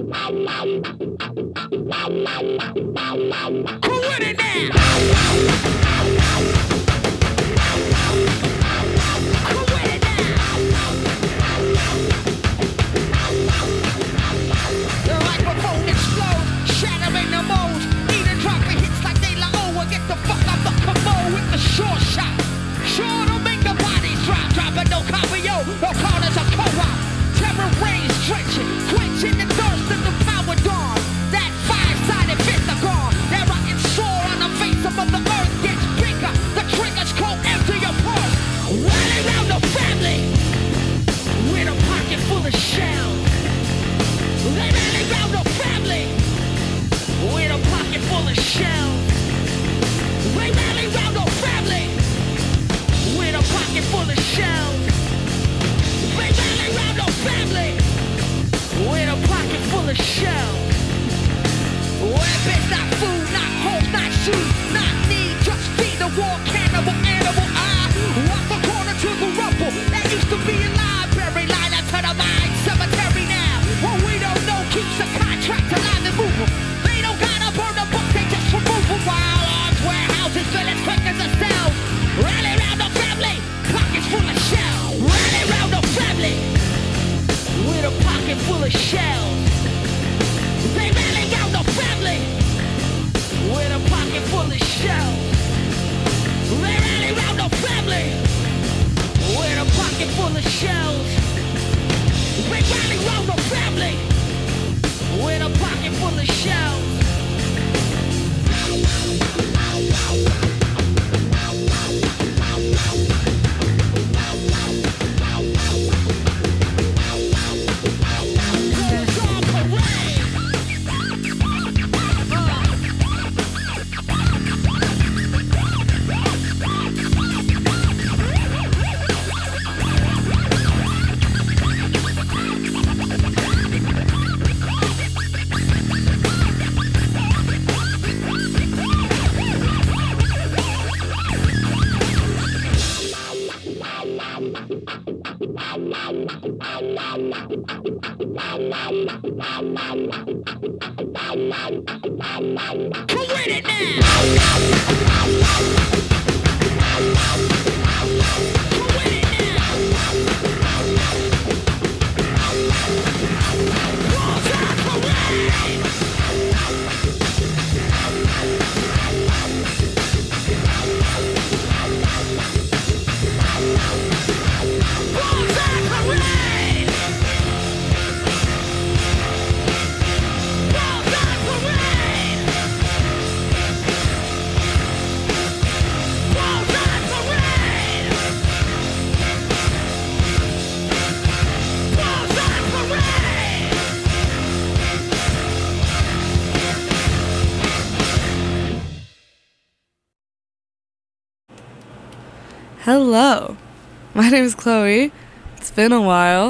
Hello, my name is Chloe. It's been a while.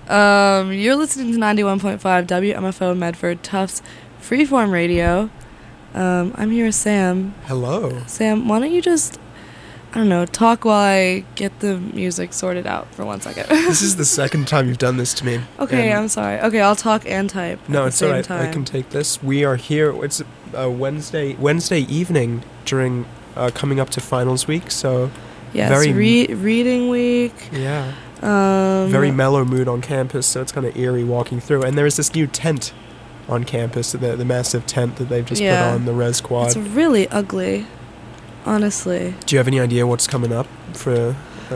You're listening to 91.5 WMFO Medford Tufts Freeform Radio. I'm here with Sam. Hello. Sam, why don't you just, I don't know, talk while I get the music sorted out for 1 second. This is the second time you've done this to me. Okay, I'm sorry. Okay, I'll talk and type. No, at it's the same alright. time. I can take this. We are here. It's a Wednesday evening during coming up to finals week. So yes, very reading week. Yeah. Very mellow mood on campus. So it's kind of eerie walking through. And there is this new tent on campus, the massive tent that they've just put on the Res Quad. It's really ugly, honestly. Do you have any idea what's coming up for?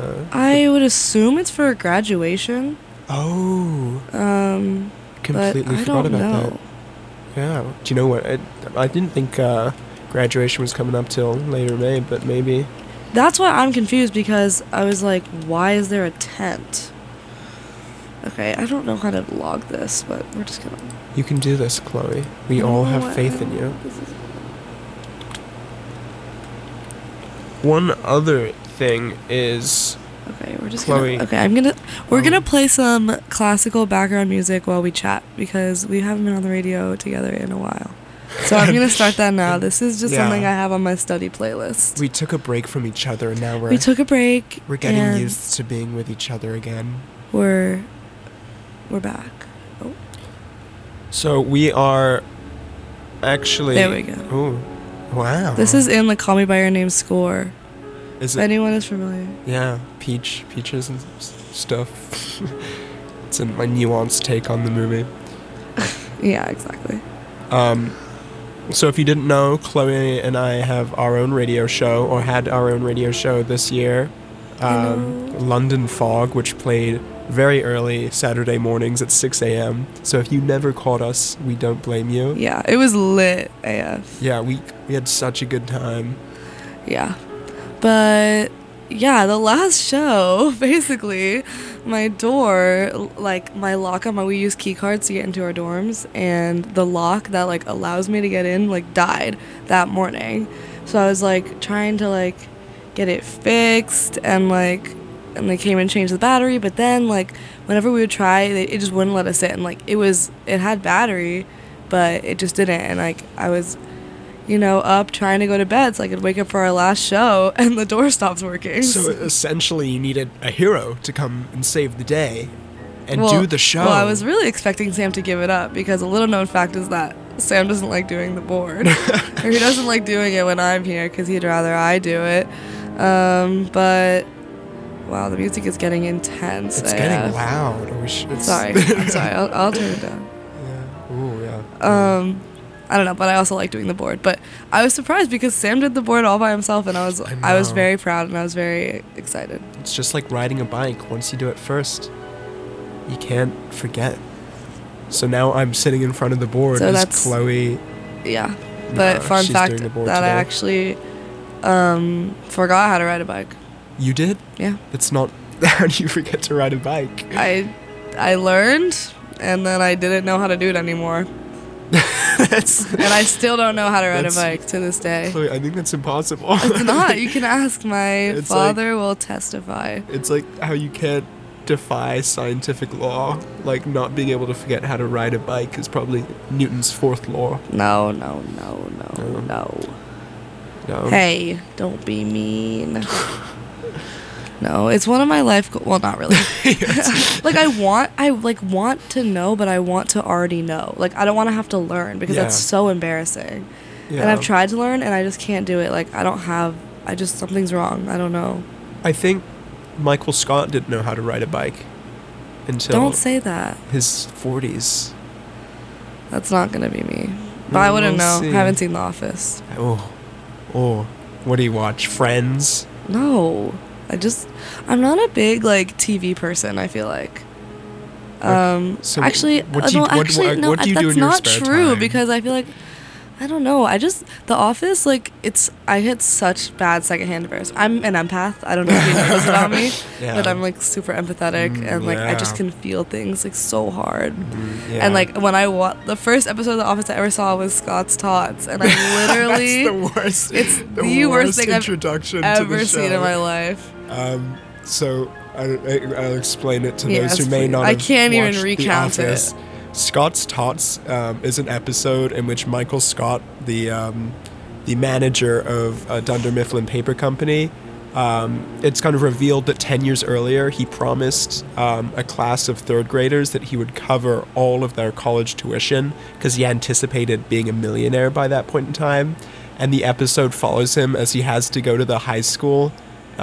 I would assume it's for graduation. Oh. Completely but I forgot don't about know. that. Yeah. Do you know what? I didn't think graduation was coming up till later May, but maybe. That's why I'm confused, because I was like, why is there a tent? Okay, I don't know how to log this, but we're just gonna... You can do this, Chloe. We all have faith in you. One other thing is... Okay, we're just Chloe. We're gonna play some classical background music while we chat, because we haven't been on the radio together in a while. So I'm gonna start that now. This is just something I have on my study playlist. We took a break from each other, and now we took a break. We're getting used to being with each other again. We're back. Oh. So we are actually... There we go. Ooh, wow. This is in the Call Me By Your Name score. Is if it? anyone is familiar. Yeah, peaches and stuff. It's my nuanced take on the movie. Yeah, exactly. So if you didn't know, Chloe and I have our own radio show, or had our own radio show this year. London Fog, which played very early Saturday mornings at 6 a.m. So if you never caught us, we don't blame you. Yeah, it was lit AF. Yeah, we had such a good time. Yeah. But yeah, the last show, basically, my door, like my lock on we use key cards to get into our dorms, and the lock that like allows me to get in like died that morning. So I was like trying to like get it fixed, and they came and changed the battery, but then like whenever we would try, it just wouldn't let us in. Like it had battery, but it just didn't, and like I was up trying to go to bed so I could wake up for our last show, and the door stops working. So essentially you needed a hero to come and save the day and do the show. Well, I was really expecting Sam to give it up, because a little known fact is that Sam doesn't like doing the board. Or he doesn't like doing it when I'm here, because he'd rather I do it. But wow, the music is getting intense. It's getting loud. Sorry. I'm sorry. I'll turn it down. Yeah. Ooh, yeah. I don't know, but I also like doing the board. But I was surprised because Sam did the board all by himself, and I was very proud, and I was very excited. It's just like riding a bike. Once you do it first, you can't forget. So now I'm sitting in front of the board as Chloe. Yeah, but fun fact that I actually forgot how to ride a bike. You did? Yeah. It's not. How do you forget to ride a bike? I learned, and then I didn't know how to do it anymore. And I still don't know how to ride a bike to this day. Chloe, I think that's impossible. It's not. You can ask. My father will testify. It's like how you can't defy scientific law. Like not being able to forget how to ride a bike is probably Newton's fourth law. No. Hey, don't be mean. No, it's one of my life goals. Well, not really. Like I want to know, but I want to already know. Like I don't want to have to learn, because that's so embarrassing. Yeah. And I've tried to learn, and I just can't do it. Like something's wrong. I don't know. I think Michael Scott didn't know how to ride a bike until don't say that. His 40s. That's not gonna be me. But I wouldn't know. I haven't seen The Office. Oh. What do you watch? Friends? No. I'm not a big like TV person, I feel like. So actually, what do you do in your spare time? That's not true, because I feel like I don't know. The Office, like, I hit such bad secondhand embarrassment. I'm an empath. I don't know if you know this about me, but I'm, like, super empathetic, and, like, I just can feel things, like, so hard. And, like, when the first episode of The Office I ever saw was Scott's Tots, and I literally... That's the worst. It's the worst thing I've ever seen in my life. So, I'll explain it to those who may not have I can't even watched recount The Office. it. Scott's Tots is an episode in which Michael Scott, the manager of Dunder Mifflin Paper Company, it's kind of revealed that 10 years earlier he promised a class of third graders that he would cover all of their college tuition because he anticipated being a millionaire by that point in time. And the episode follows him as he has to go to the high school,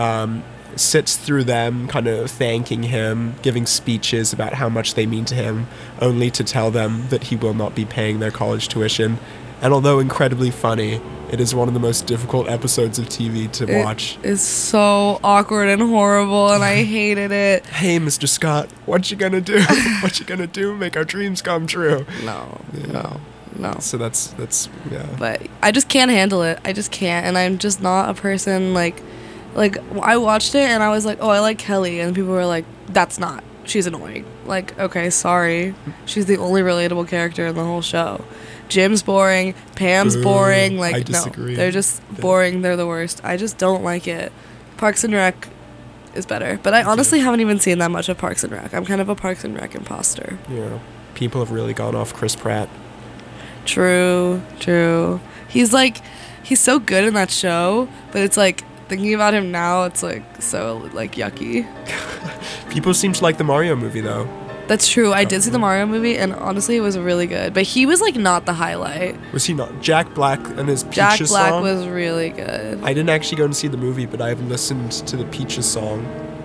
sits through them kind of thanking him, giving speeches about how much they mean to him, only to tell them that he will not be paying their college tuition. And although incredibly funny, it is one of the most difficult episodes of TV to watch. It is so awkward and horrible, and I hated it. Hey, Mr. Scott, what you gonna do? What you gonna do? Make our dreams come true. No. So that's yeah. But I just can't handle it. I just can't, and I'm just not a person like I watched it and I was like, oh, I like Kelly, and people were like, that's not. She's annoying. Like, okay, sorry. She's the only relatable character in the whole show. Jim's boring. Pam's boring. Like, I disagree. No, they're just boring. They're the worst. I just don't like it. Parks and Rec is better, but I honestly haven't even seen that much of Parks and Rec. I'm kind of a Parks and Rec imposter. Yeah, people have really gone off Chris Pratt. True. He's so good in that show, but it's like, thinking about him now, it's like so like yucky. People seem to like the Mario movie though. That's true. I did see the Mario movie, and honestly, it was really good. But he was like not the highlight. Was he not? Jack Black and his Peaches Jack Black song? was really good. I didn't actually go and see the movie, but I've listened to the Peaches song,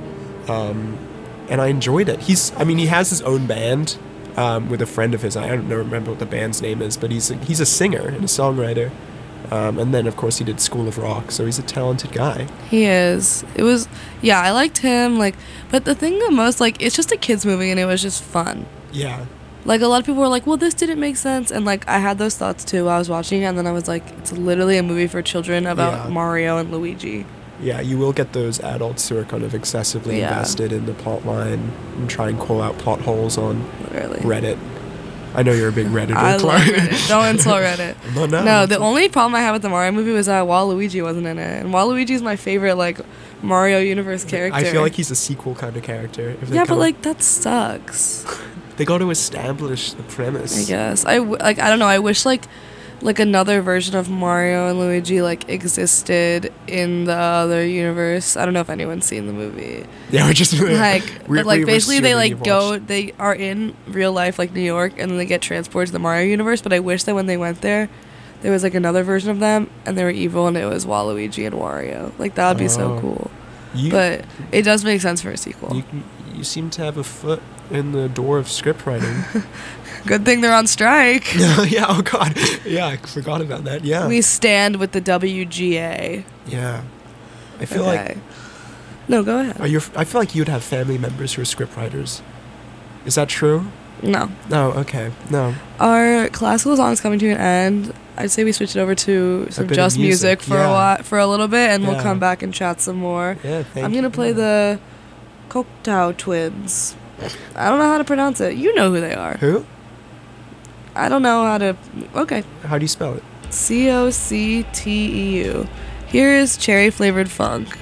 and I enjoyed it. He has his own band with a friend of his. I don't remember what the band's name is, but he's a singer and a songwriter. And then, of course, he did School of Rock, so he's a talented guy. He is. It was, yeah, I liked him, like, but the thing the most, like, it's just a kid's movie, and it was just fun. Yeah. Like, a lot of people were like, well, this didn't make sense, and, like, I had those thoughts, too, while I was watching it, and then I was like, it's literally a movie for children about Mario and Luigi. Yeah, you will get those adults who are kind of excessively invested in the plot line and try and call out plot holes on Reddit. I know you're a big Redditor, I Clark. love Reddit. Don't insult Reddit. No, the only problem I had with the Mario movie was that Waluigi wasn't in it. And Waluigi is my favorite, like, Mario universe character. I feel like he's a sequel kind of character. Yeah, but, like, that sucks. They got to establish the premise. I guess. I don't know. I wish, like another version of Mario and Luigi, like, existed in the other universe. I don't know if anyone's seen the movie. Yeah, we're just basically they like go, they are in real life, like, New York, and then they get transported to the Mario universe. But I wish that when they went there was like another version of them, and they were evil, and it was Waluigi and Wario. Like, that would be so cool. But it does make sense for a sequel. You seem to have a foot in the door of script writing. Good thing they're on strike. Yeah, oh god. Yeah, I forgot about that. Yeah. We stand with the WGA. Yeah. I feel like... No, go ahead. I feel like you'd have family members who are script writers. Is that true? No. No, okay. No. Our classical song's coming to an end. I'd say we switch it over to some just music for a little bit, and we'll come back and chat some more. Yeah, I'm going to play the Cocteau Twins. I don't know how to pronounce it. You know who they are. Who? I don't know how to... Okay. How do you spell it? Cocteu. Here is Cherry Flavored Funk.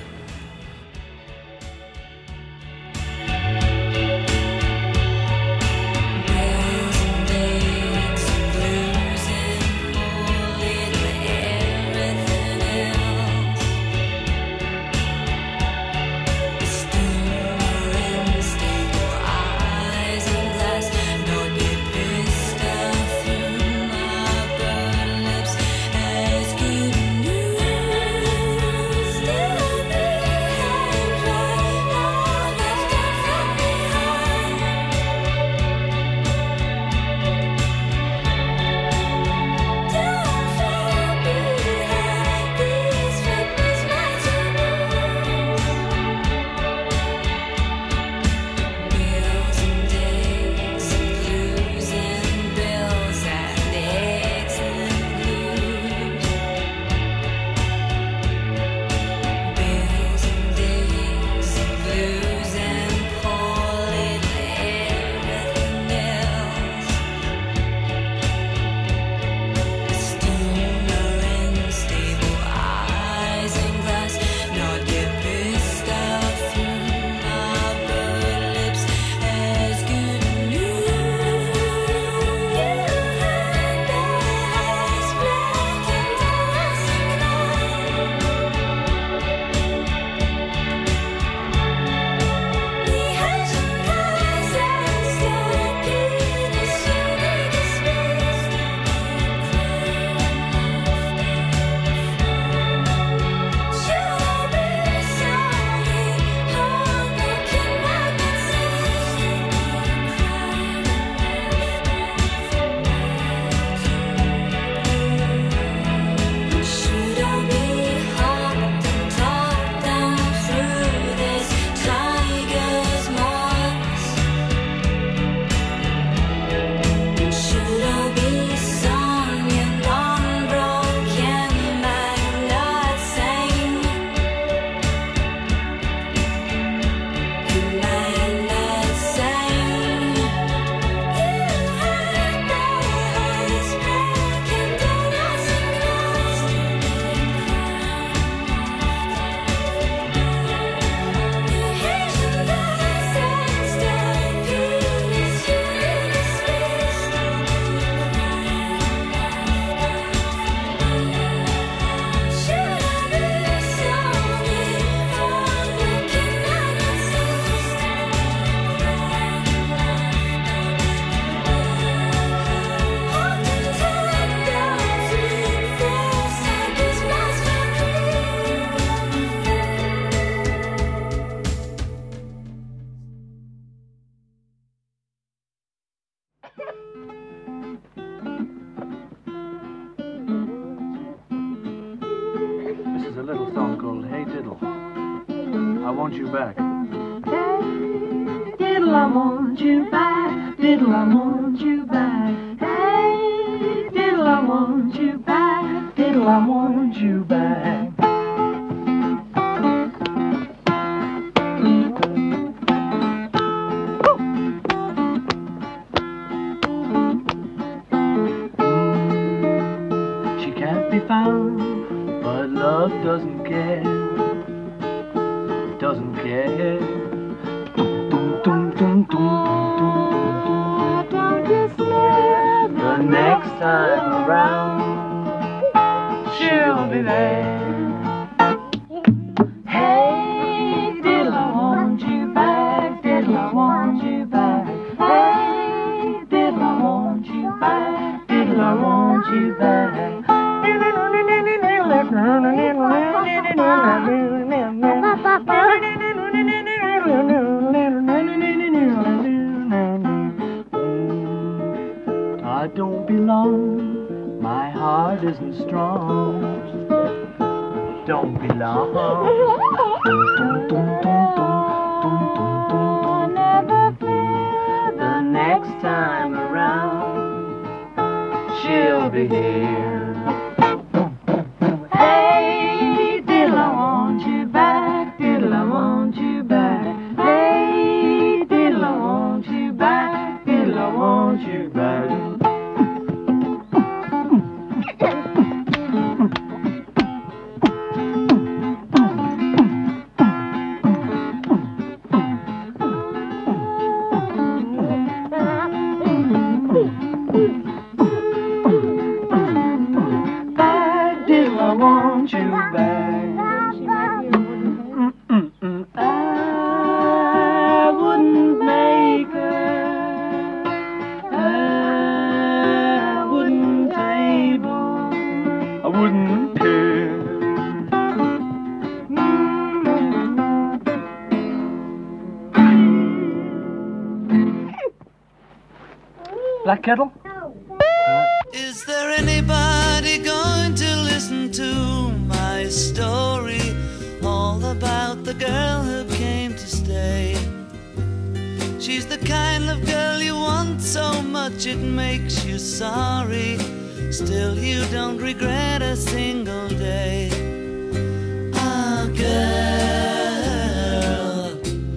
a little song called Hey Diddle, I Want You Back. Hey, diddle, I want you back. Diddle, I want you back. Hey, diddle, I want you back. Diddle, I want you back. She can't be found, but love doesn't care. Doesn't care. The next time around, she'll be there. Hey, diddle, I want you back. Diddle, I want you back. Hey, diddle, I want you back. Diddle, I want you back. I don't belong, my heart isn't strong. Don't belong. The next time around, she'll be here. Hey, diddle, I want you back. Diddle, I want you back. Hey, diddle, I want you back. Diddle, I want you back. Back, diddle, I want you back. I wouldn't make her. I wouldn't table. I wouldn't care. Black Kettle? Is there anybody going to listen to my story? All about the girl who came to stay. She's the kind of girl you want so much it makes you sorry. Still you don't regret a single day. Ah, girl,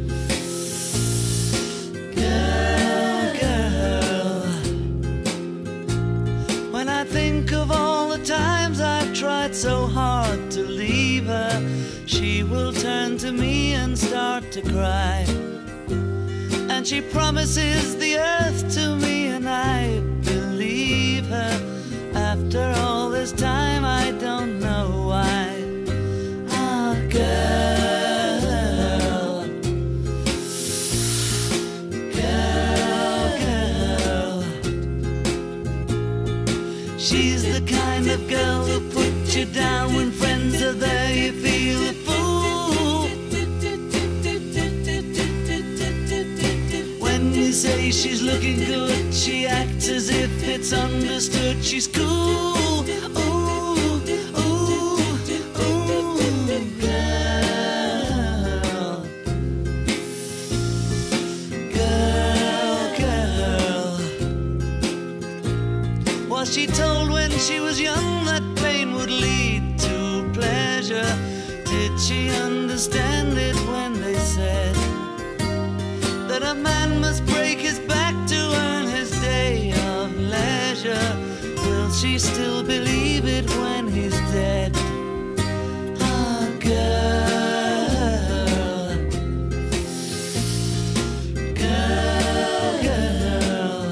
girl, girl. When I think of all the times I've tried so hard to leave her, she will turn to me and start to cry. And she promises the earth to me, and I believe her. After all this time, I don't know why. Ah, girl, girl, girl. She's the kind of girl who puts you down when friends are there. You feel a fool. When you say she's looking good, she acts as if it's understood. She's cool. Ooh, ooh, ooh, girl, girl, girl. Was she told when she was young that pain would lead to pleasure? Did she understand it when they said that a man must break his back to earn his day of leisure? Will she still believe it when he's dead? Ah, girl, girl, girl.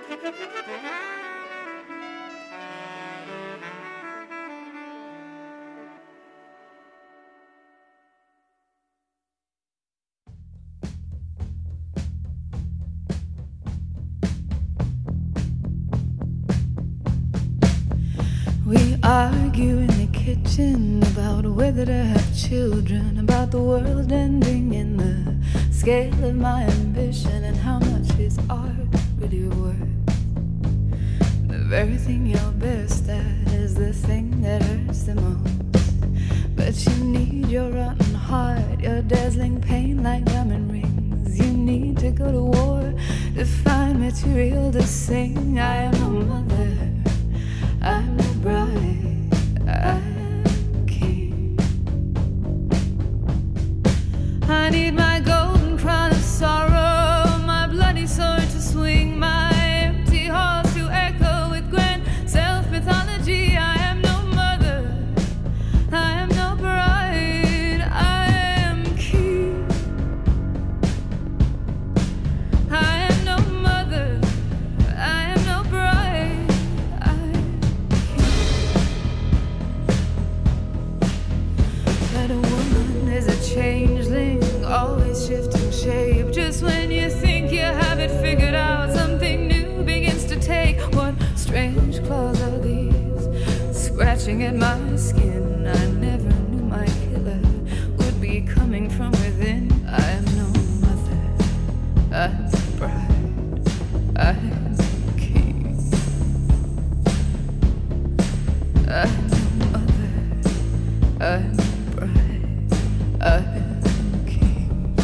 We argue in the kitchen about whether to have children, about the world ending in the scale of my ambition, and how much is art really worth. The very thing you're best at is the thing that hurts the most. But you need your rotten heart, your dazzling pain like diamond rings. You need to go to war to find material to sing. I am a mother, I'm a bride, I'm a king. I need my golden crown of sorrow, my bloody sword to swing, my empty halls to echo with grand self-mythology. I am no mother, I am no bride, I am king. I am no mother, I am no bride, that a woman is a changeling, always shifting shape. Just when you think you have it figured out, something new begins to take. What strange claws are these, scratching at my skin? I never knew my killer would be coming from within. I am no mother, I'm a bride, I'm a king. I'm no mother, I'm a bride, I'm a king.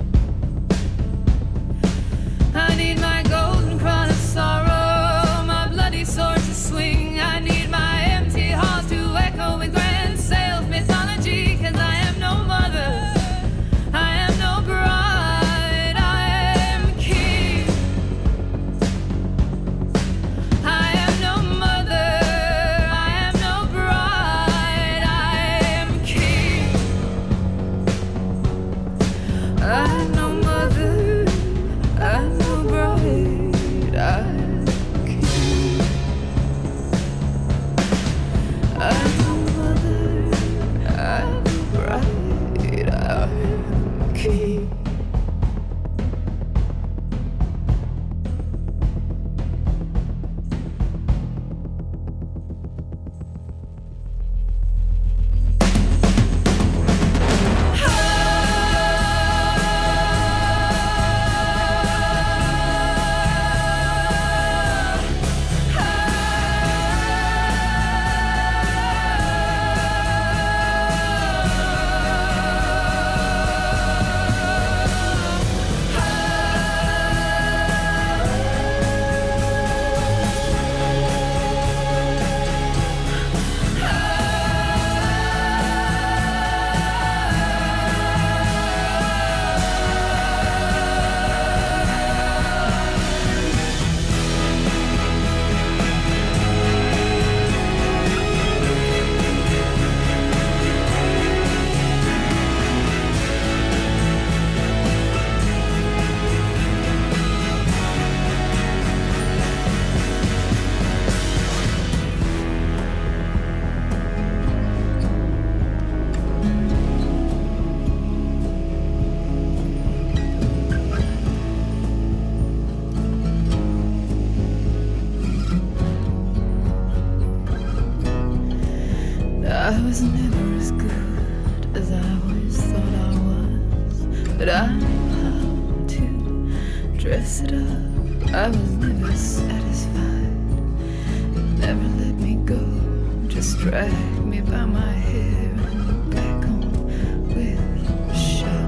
I need my golden crown of sorrow, my bloody sword to swing. I need my empty halls to echo with grand self-mythology. 'Cause I am no mother, I am no bride, I am king. I am no mother, I am no bride, I am king. I'm no mother, I'm no bride, I'm king. I'm no mother, I'm no bride, I'm king. I was never as good as I always thought I was, but I knew how to dress it up. I was never satisfied, it never let me go. Just drag me by my hair and look back on with a show.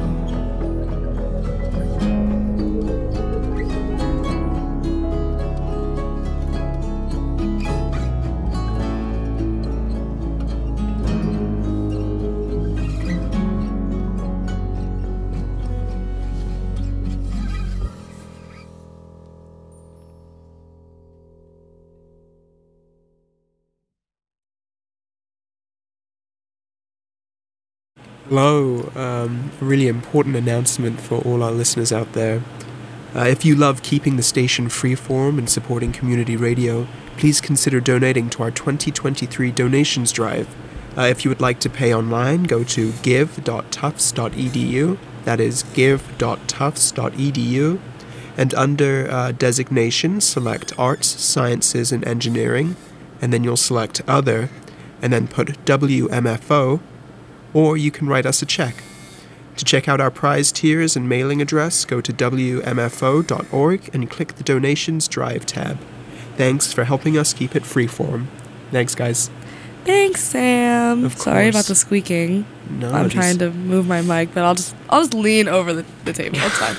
Hello, a really important announcement for all our listeners out there. If you love keeping the station freeform and supporting community radio, please consider donating to our 2023 donations drive. If you would like to pay online, go to give.tufts.edu. That is give.tufts.edu. And under designations, select Arts, Sciences, and Engineering. And then you'll select Other. And then put WMFO. Or you can write us a check. To check out our prize tiers and mailing address, go to WMFO.org and click the Donations Drive tab. Thanks for helping us keep it freeform. Thanks, guys. Thanks, Sam. Of Sorry course. about the squeaking. No, I'm just- trying to move my mic, but I'll just lean over the table. It's fine.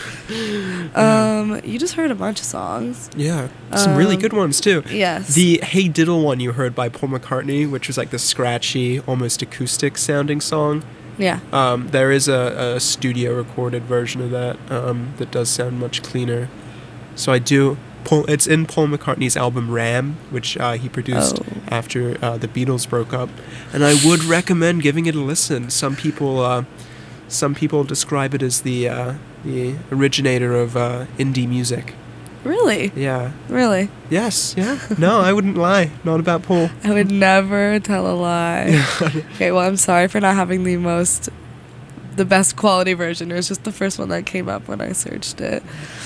You just heard a bunch of songs. Yeah, some really good ones, too. Yes. The Hey Diddle one you heard by Paul McCartney, which was like the scratchy, almost acoustic sounding song. Yeah. There is a studio recorded version of that that does sound much cleaner. So I do. It's in Paul McCartney's album Ram, which he produced after the Beatles broke up, and I would recommend giving it a listen. Some people describe it as the originator of indie music. Really? Yeah. Really? Yes. Yeah. No, I wouldn't lie. Not about Paul. I would never tell a lie. Okay, well, I'm sorry for not having the best quality version. It was just the first one that came up when I searched it.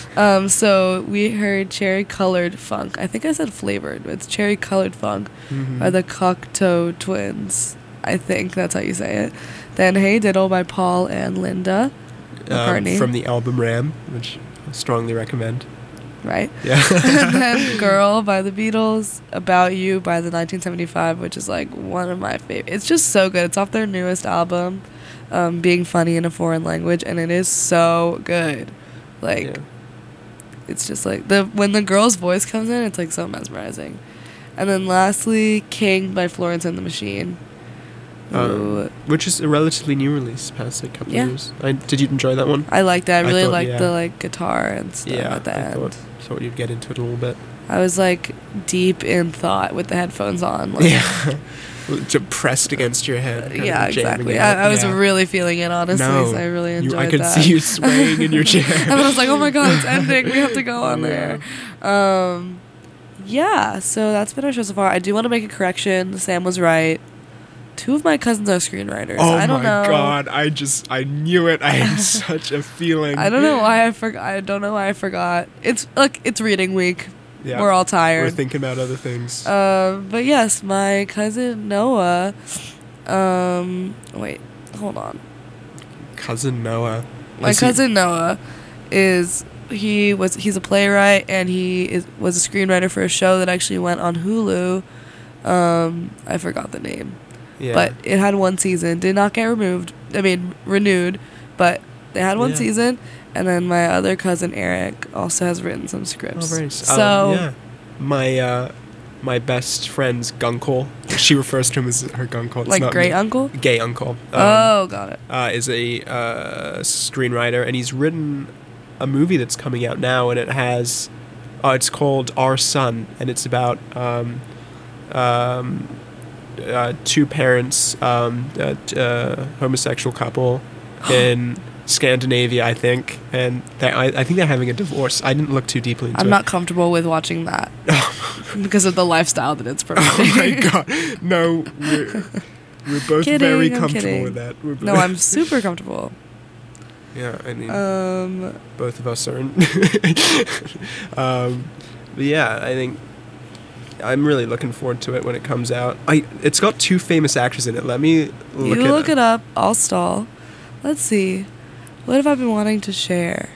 So we heard Cherry Colored Funk. I think I said flavored, but it's Cherry Colored Funk by the Cocteau Twins. I think that's how you say it. Then Hey Diddle by Paul and Linda McCartney. From the album Ram, which I strongly recommend. Right? Yeah. And then Girl by the Beatles, About You by the 1975, which is like one of my favorites. It's just so good. It's off their newest album, Being Funny in a Foreign Language, and it is so good. Like, Yeah. it's just like, when the girl's voice comes in, it's like so mesmerizing. And then lastly, King by Florence and the Machine. Ooh, Which is a relatively new release, past like a couple Yeah. years. Did you enjoy that one? I liked that. I I really thought, liked yeah. the like guitar and stuff at the end. Thought you'd get into it a little bit. I was like deep in thought with the headphones on. Like, Yeah. Just pressed against your head. kind Yeah, of jamming exactly. it. I was Yeah. really feeling it, honestly. No, So I really enjoyed I could that. see you swaying in your chair. And I was like, oh my god, it's ending. We have to go on there. Yeah, so that's been our show so far. I do want to make a correction. Sam was right. 2 of my cousins are screenwriters. Oh I don't my know. god! I knew it. I had such a feeling. I don't know why I forgot. I don't know why I forgot. It's like it's reading week. Yeah, We're all We're tired. thinking about other things. But yes, my cousin Noah. Wait, hold on. Cousin Noah. My cousin Noah he's a playwright and was a screenwriter for a show that actually went on Hulu. I forgot the name. Yeah. But it had 1 season. Did not get renewed, but they had 1 Yeah. season. And then my other cousin Eric also has written some scripts. Oh, very nice. So yeah. My best friend's gunkle. She refers to him as her gunkle. It's like not great me. uncle. Gay uncle. Oh, got it. Is a screenwriter, and he's written a movie that's coming out now, and it has. It's called Our Son, and it's about 2 parents, homosexual couple in Scandinavia, I think, and I think they're having a divorce. I didn't look too deeply into it. I'm not comfortable with watching that because of the lifestyle that it's promoting. Oh my god! No, we're both Kidding, very I'm comfortable kidding. with that. No, I'm super comfortable. Yeah, I mean, Both both of us are. But yeah, I think I'm really looking forward to it when it comes out. It's got 2 famous actors in it. Let me look it up. I'll stall. Let's see. What have I been wanting to share?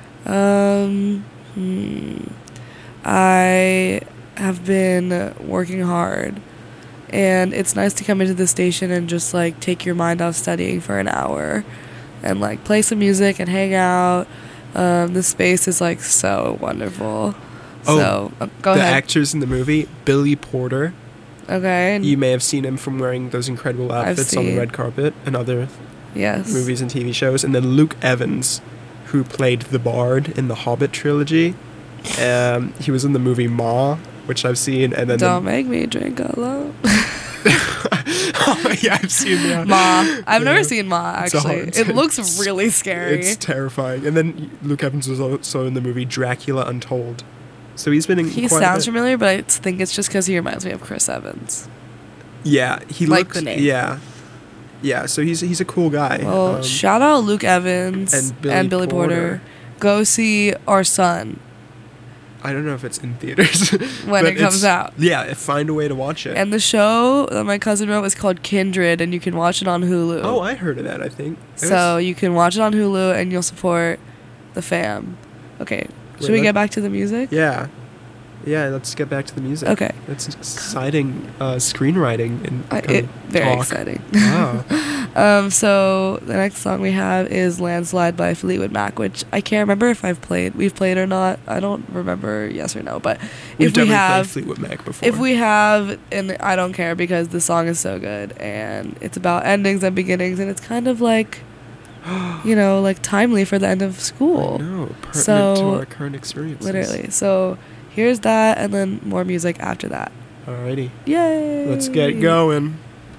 I have been working hard, and it's nice to come into the station and just like take your mind off studying for an hour, and like play some music and hang out. The space is like so wonderful. So go the ahead. actors in the movie, Billy Porter. Okay. You may have seen him from wearing those incredible outfits on the seen. red carpet and other Yes. movies and TV shows. And then Luke Evans, who played the Bard in the Hobbit trilogy. He was in the movie Ma, which I've seen. And then Don't make me drink alone. Yeah, I've seen that. Ma. I've never Yeah. seen Ma, It's a actually. horror- It looks it's- really scary. It's terrifying. And then Luke Evans was also in the movie Dracula Untold. So he's been in He quite a sounds bit. familiar, but I think it's just because he reminds me of Chris Evans. Yeah, he Like looks the name. Yeah, so he's a cool guy. Well, shout out Luke Evans and Billy Porter. Go see Our Son I don't know if it's in theaters when but it comes it's- out. Yeah, find a way to watch it. And the show that my cousin wrote is called Kindred, and you can watch it on Hulu. Oh, I heard of that, I think. It So was- you can watch it on Hulu, and you'll support the fam. Okay, should we let- get back to the music? Yeah. Yeah, let's get back to the music. Okay. That's exciting screenwriting and kind of Very talk. exciting. Wow. So the next song we have is "Landslide" by Fleetwood Mac, which I can't remember if we've played or not. I don't remember, yes or no. But We've if we definitely have, played Fleetwood Mac before. if we have, and I don't care because the song is so good and it's about endings and beginnings, and it's kind of like, like timely for the end of school. No, pertinent So, to our current experiences. Literally. So here's that, and then more music after that. Alrighty. Yay! Let's get going.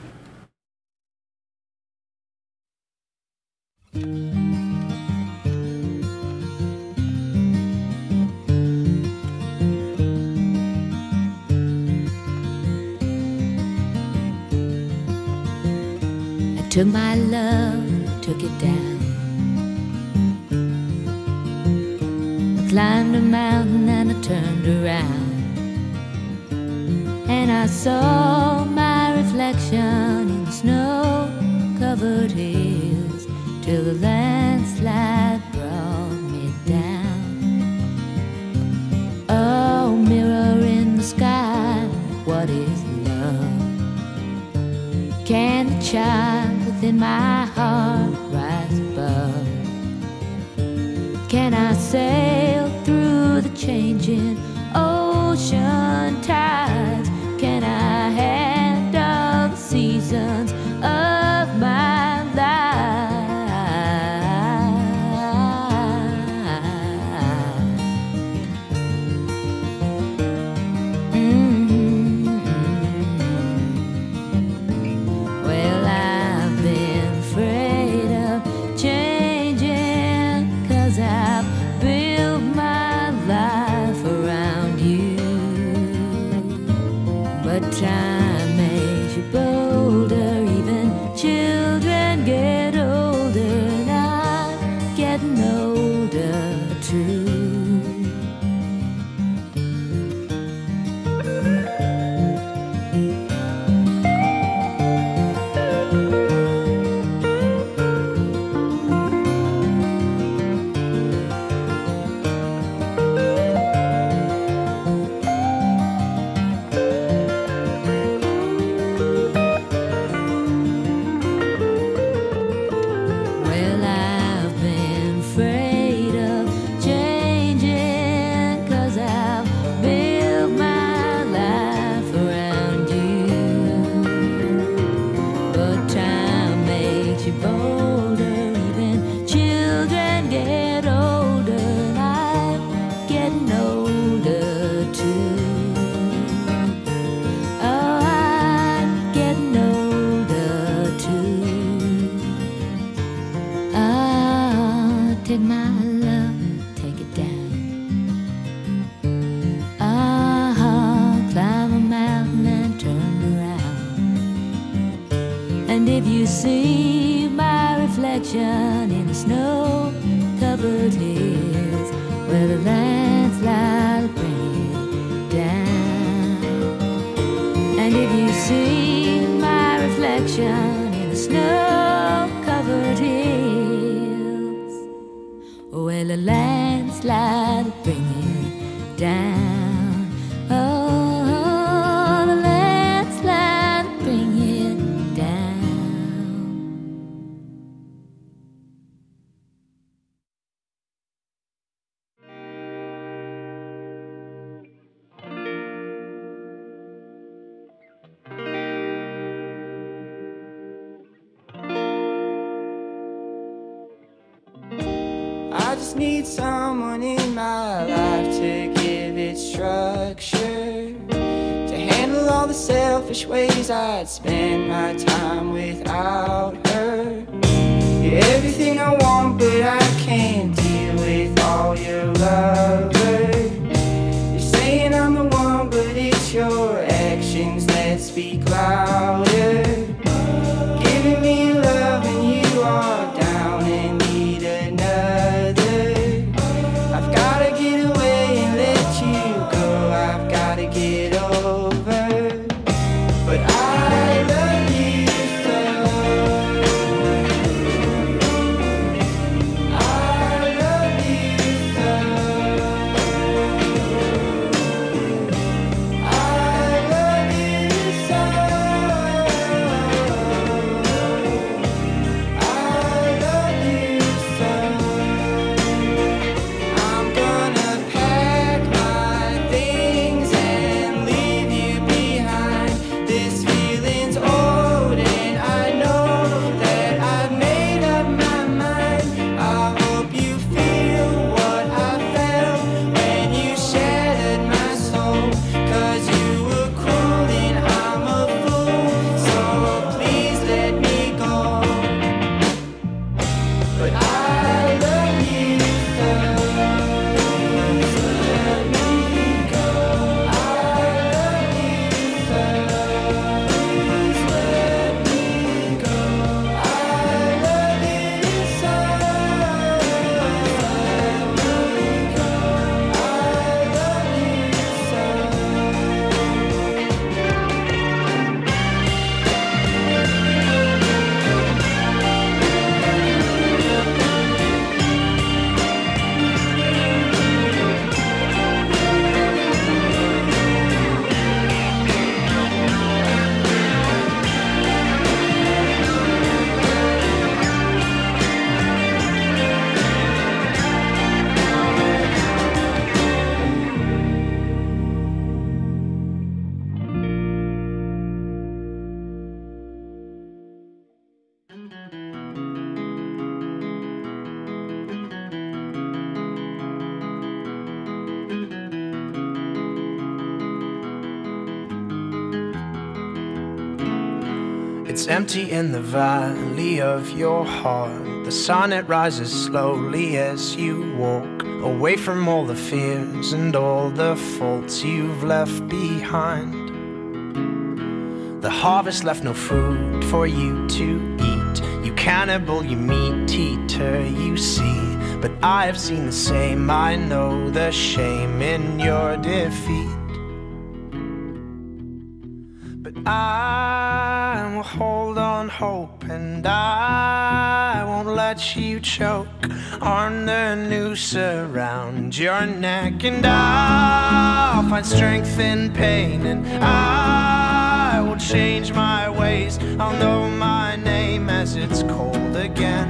I took my love, took it down. I climbed a mountain and I turned around, and I saw my reflection in the snow-covered hills till the landslide brought me down. Oh, mirror in the sky, what is love? Can the child within my heart rise above? Can I sail through the changing ocean tides? Can I handle the seasons of my life? Well, I've been afraid of changing, 'cause I've built my life around you. But time makes you bolder, even children get older, and I'm getting older too. Well, I've been afraid of changing, 'cause I've built my life around you. But time makes you bolder, even children get older, and I'm getting older too. Oh, I'm getting older too. Ah, take my love, take it down. Ah, climb a mountain and turn around. And if you see my reflection in the snow-covered hills, where the landslide will bring it down. And if you see my reflection in the snow-covered hills, well, a landslide will bring it down. Oh, the landslide will bring it down. I just need someone in my life to give it structure, to handle all the selfish ways I'd spend my time without her. You're everything I want, but I can't deal with all your lovers. You're saying I'm the one, but it's your actions that speak louder. Giving me love and you are down and need another. I've gotta get away and let you go. I've gotta get over. But I love you so. I love you so. I love you so. I love you so. I'm gonna pack my things and leave you behind. This feeling's old and I know that I've made up my mind. I hope you feel what I felt when you shattered my soul. 'Cause you were cruel and I'm a fool, so please let me go. But I love you so. Please let me go. I love you so. Please let me go. I love you so. Let me go. I love you so. It's empty in the valley of your heart. The sun, it rises slowly as you walk away from all the fears and all the faults you've left behind. The harvest left no food for you to eat. You cannibal, you meat eater, you see. But I have seen the same, I know the shame in your defeat. But I will hold on hope, and I won't let you choke on the noose around your neck. And I'll find strength in pain, and I will change my ways. I'll know my name as it's cold again.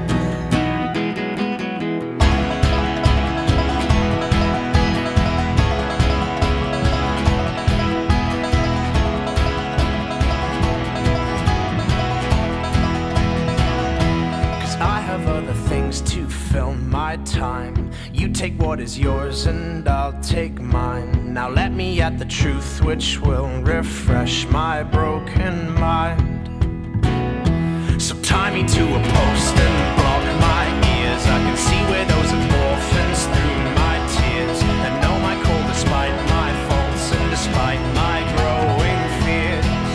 To fill my time, you take what is yours and I'll take mine. Now let me at the truth which will refresh my broken mind. So tie me to a post and block my ears. I can see widows and orphans through my tears, and know my call despite my faults and despite my growing fears.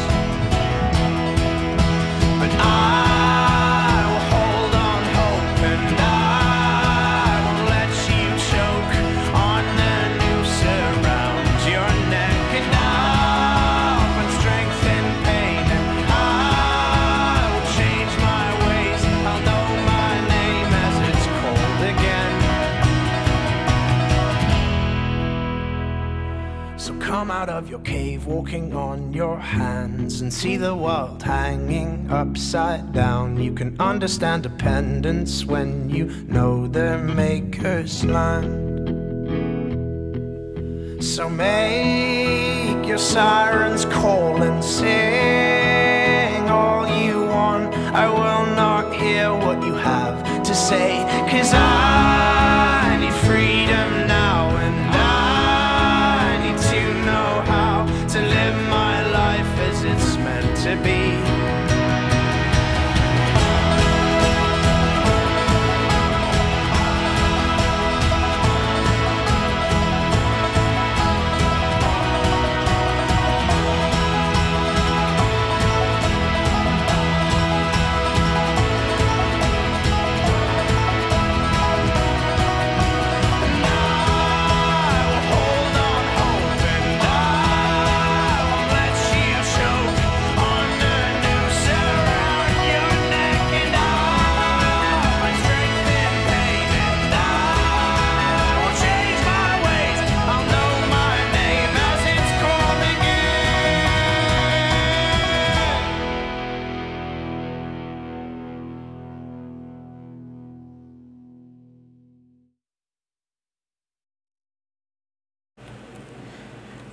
But I come out of your cave, walking on your hands, and see the world hanging upside down. You can understand dependence when you know their maker's land. So make your sirens call and sing all you want. I will not hear what you have to say, 'cause I need freedom now, and I need to know how to live my life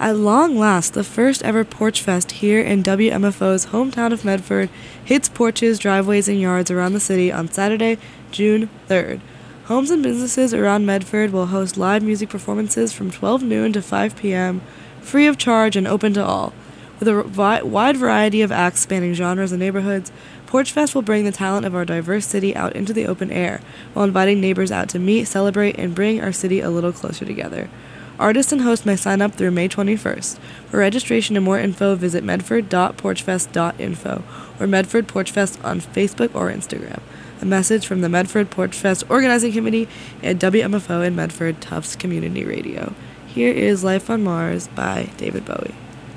At long last, the first ever Porch Fest here in WMFO's hometown of Medford hits porches, driveways, and yards around the city on Saturday, June 3rd. Homes and businesses around Medford will host live music performances from 12 noon to 5 p.m., free of charge and open to all. With a wide variety of acts spanning genres and neighborhoods, Porch Fest will bring the talent of our diverse city out into the open air, while inviting neighbors out to meet, celebrate, and bring our city a little closer together. Artists and hosts may sign up through May 21st. For registration and more info, visit medford.porchfest.info or Medford Porch Fest on Facebook or Instagram. A message from the Medford Porch Fest Organizing Committee and WMFO in Medford Tufts Community Radio. Here is Life on Mars by David Bowie.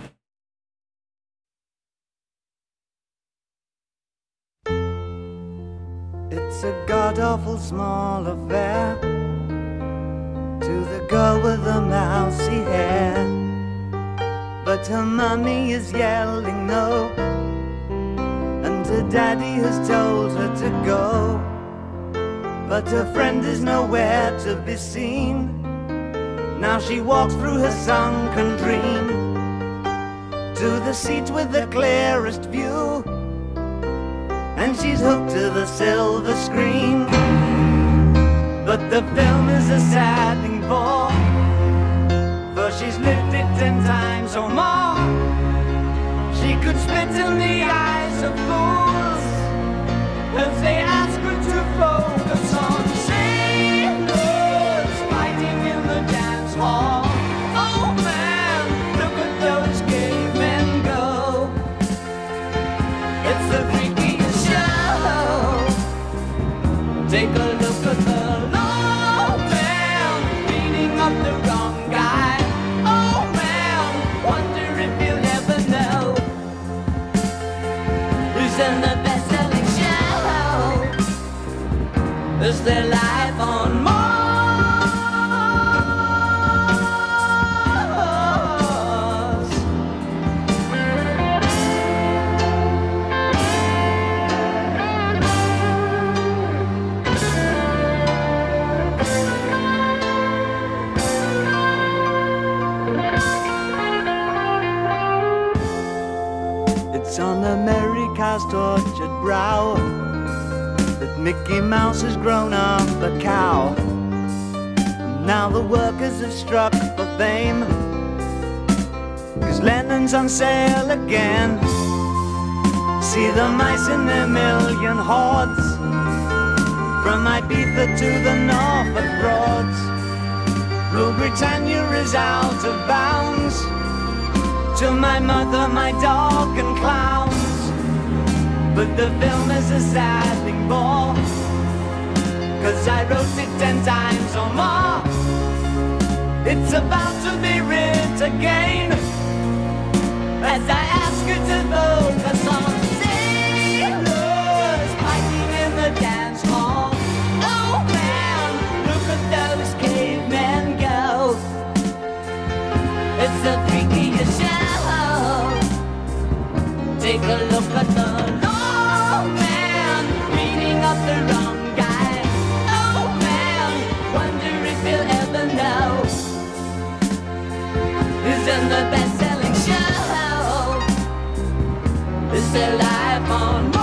It's a god-awful small affair to the girl with the mousy hair, but her mummy is yelling no, and her daddy has told her to go, but her friend is nowhere to be seen. Now she walks through her sunken dream to the seat with the clearest view, and she's hooked to the silver screen. But the film is a sad thing for she's lived it 10 times or more. She could spit in the eyes of fools as they ask her to focus on sailors fighting in the dance hall. Oh man, look at those cavemen go. It's the freakiest show. Take a look at the low man beating up the wrong guy. Oh man, wonder if you'll ever know who's in the best-selling show. Is their life on Mars? It's on America's tortured brow that Mickey Mouse has grown up a cow. And now the workers have struck for fame, 'cause Lennon's on sale again. See the mice in their million hordes, from Ibiza to the Norfolk Broads. Rule Britannia is out of bounds, to my mother, my dog and clowns. But the film is a sad thing more, 'cause I wrote it 10 times or more. It's about to be writ again, as I ask you to focus on sailors fighting in the dance hall. Oh man, look at those cavemen go. It's the freakiest show. Take a look at the low man beating up the wrong guy. Oh man, wonder if you'll ever know who's in the best-selling show. Is their life on Mars?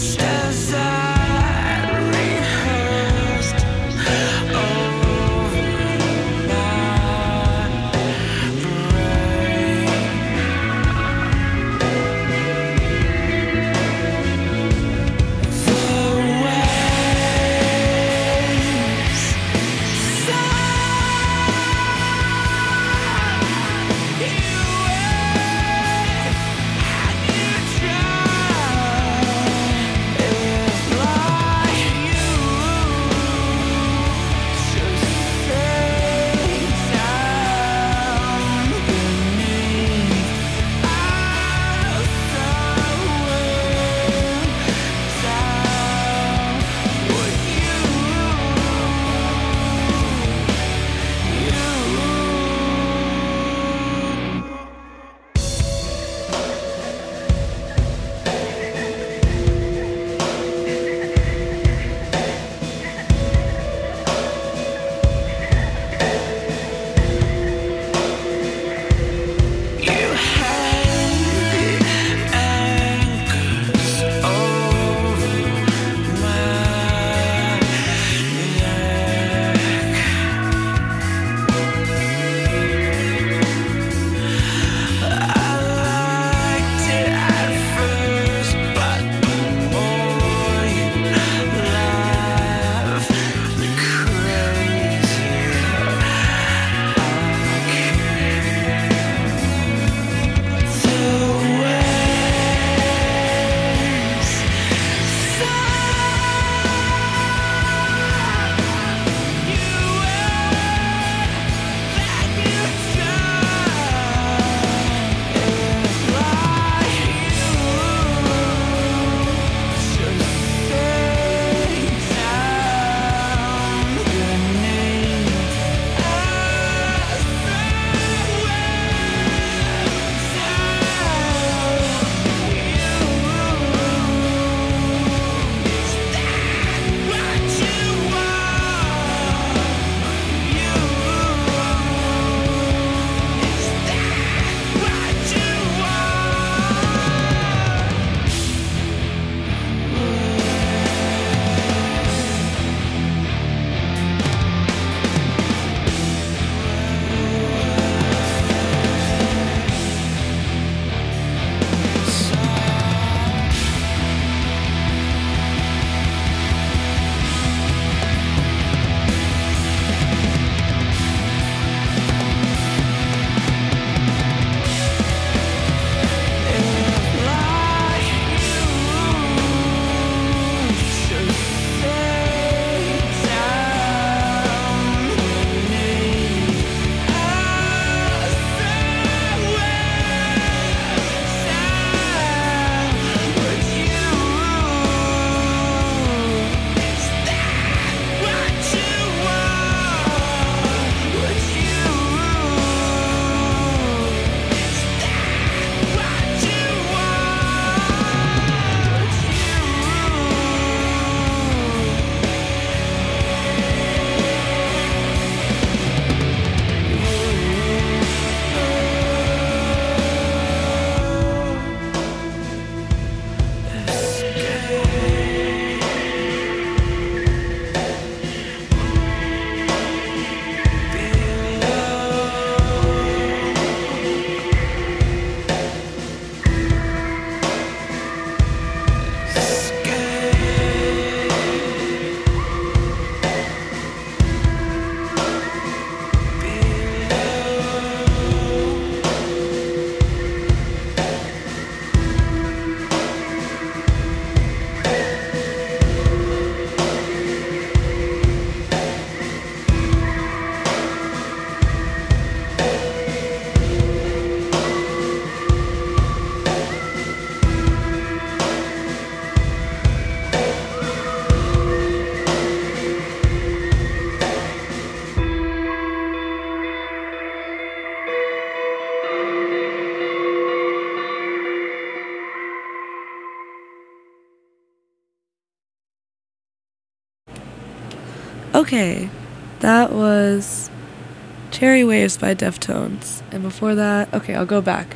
Okay, that was Cherry Waves by Deftones. And before that, okay, I'll go back.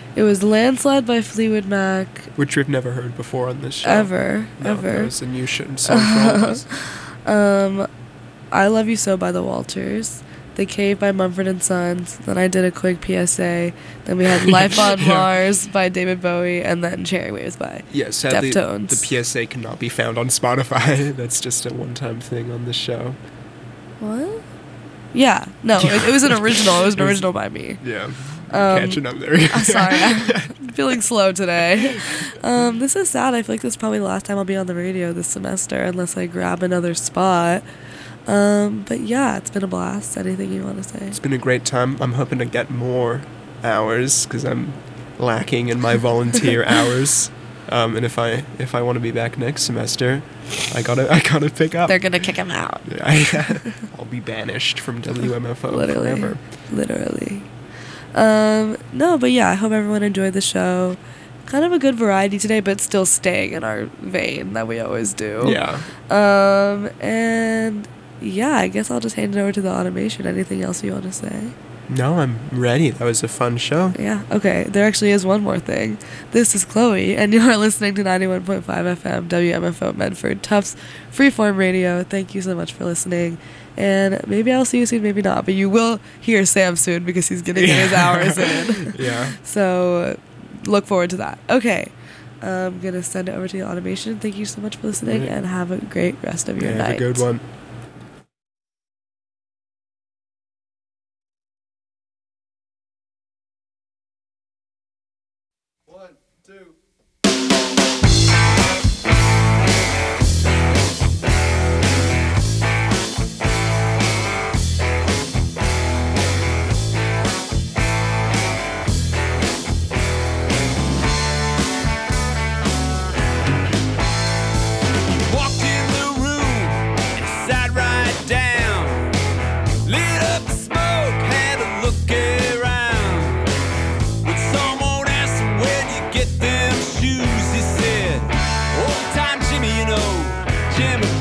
It was Landslide by Fleetwood Mac. Which we've never heard before on this show. Ever. That was a new song for all of us. I Love You So by the Walters. The Cave by Mumford & Sons. Then I did a quick PSA. Then we had Life on Mars by David Bowie. And then Cherry Waves by sadly, Deftones. the PSA cannot be found on Spotify. That's just a one-time thing on this show. What? Yeah. No, it was an original. It was an original by me. Yeah. Catching up there. Sorry. I'm feeling slow today. This is sad. I feel like this is probably the last time I'll be on the radio this semester unless I grab another spot. But yeah, it's been a blast. Anything you want to say? It's been a great time. I'm hoping to get more hours because I'm lacking in my volunteer hours. And if I want to be back next semester, I gotta pick up. They're gonna kick him out. I'll be banished from WMFO forever. Literally. No, but yeah, I hope everyone enjoyed the show. Kind of a good variety today, but still staying in our vein that we always do. Yeah. And yeah, I guess I'll just hand it over to the automation. Anything else you want to say? No, I'm ready. That was a fun show. Yeah, okay. There actually is one more thing. This is Chloe, and you are listening to 91.5 FM, WMFO Medford, Tufts Freeform Radio. Thank you so much for listening. And maybe I'll see you soon, maybe not. But you will hear Sam soon because he's getting his hours in. Yeah. So look forward to that. Okay. I'm going to send it over to the automation. Thank you so much for listening, and have a great rest of your night. Have a good one. Jimmy